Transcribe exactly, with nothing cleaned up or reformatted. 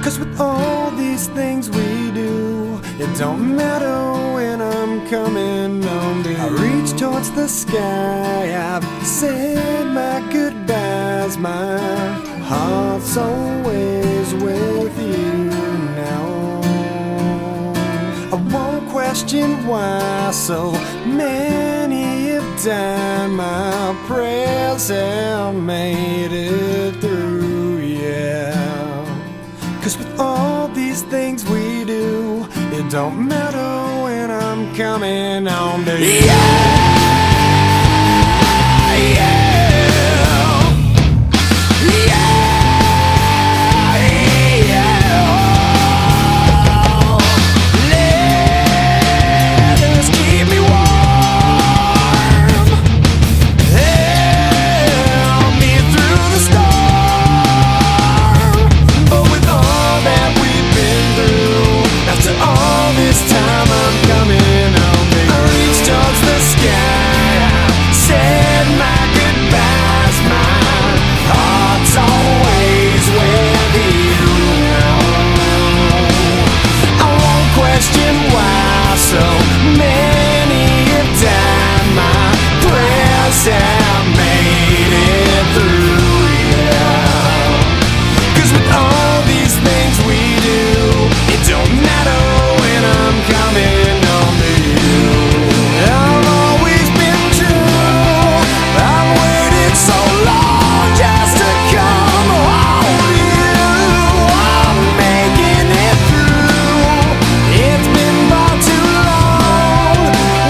'Cause with all these things we do, it don't matter when I'm coming home. I reach towards the sky, I've said my goodbyes. My heart's always with you now. I won't question why so many have died. My prayers have made it through, yeah. 'Cause with all these things we do, it don't matter when I'm coming home to you. Yeah!